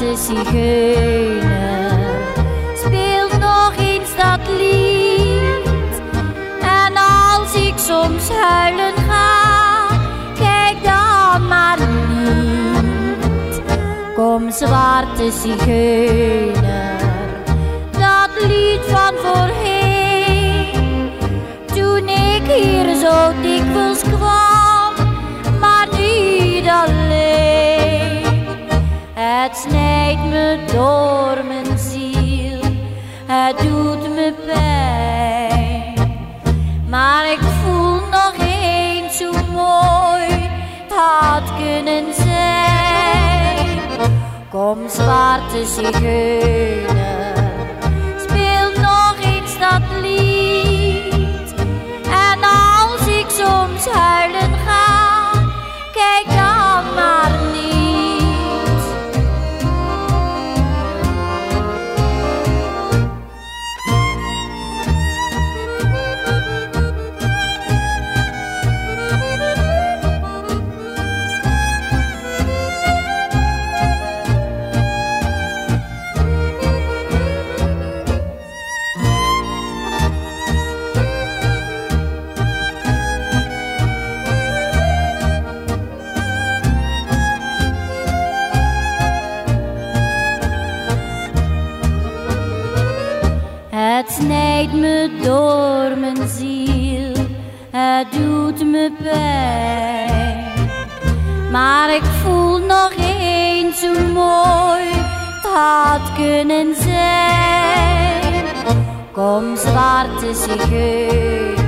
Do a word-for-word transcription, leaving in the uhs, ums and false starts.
zwarte zigeuner, speel nog eens dat lied. En als ik soms huilen ga, kijk dan maar niet. Kom zwarte zigeuner, dat lied van voorheen, toen ik hier zo dikwijls kwam, maar niet alleen. Het snijdt me door mijn ziel, het doet me pijn, maar ik voel nog eens hoe mooi het had kunnen zijn. Kom zwarte zigeuner, speel nog eens dat lied. En als ik soms huilen ga, kijk dan maar niet. Het snijdt me door mijn ziel, het doet me pijn, maar ik voel nog eens hoe mooi het had kunnen zijn. Kom zwarte zigeuner,